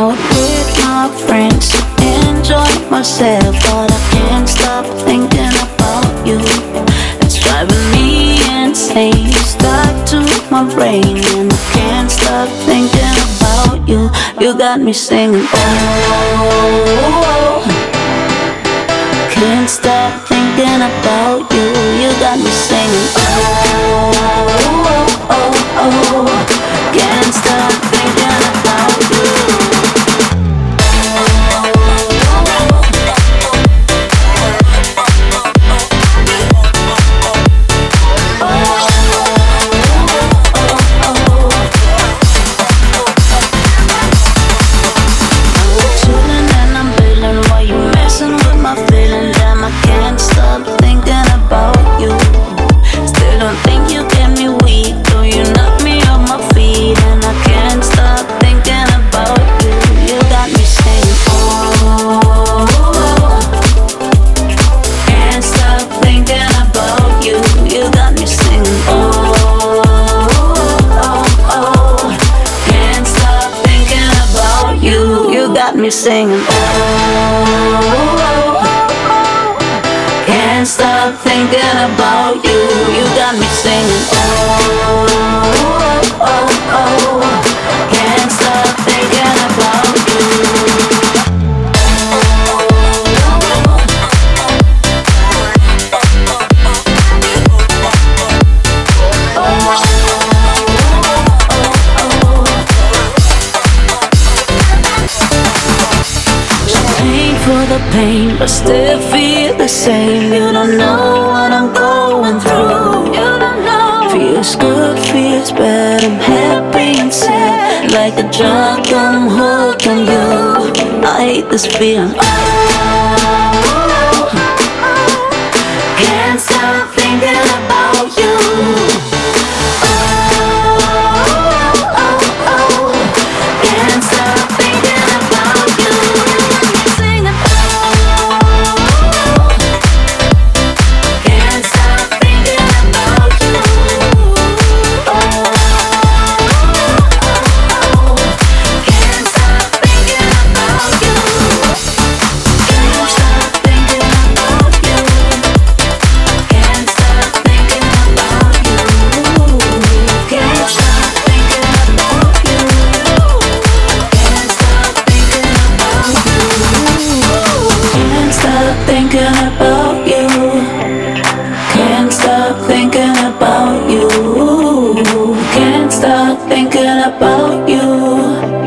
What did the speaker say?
out with my friends to enjoy myself, but I can't stop thinking about you. It's driving me insane, stuck to my brain, and I can't stop thinking about you. You got me singing, oh, can't stop thinking about you. You got me singing, oh, oh, oh, can't stop thinking about you. Me singing, oh, can't stop thinking about you. You got me singing, oh, oh, oh, can't stop thinking about you. For the pain, but still feel the same. You don't know what I'm going through. You don't know. Feels good, feels bad. I'm happy and sad. Like a drug, I'm hooked on you. I hate this feeling. Oh, can't stop thinking about you. Can't stop thinking about you. Thinking about you.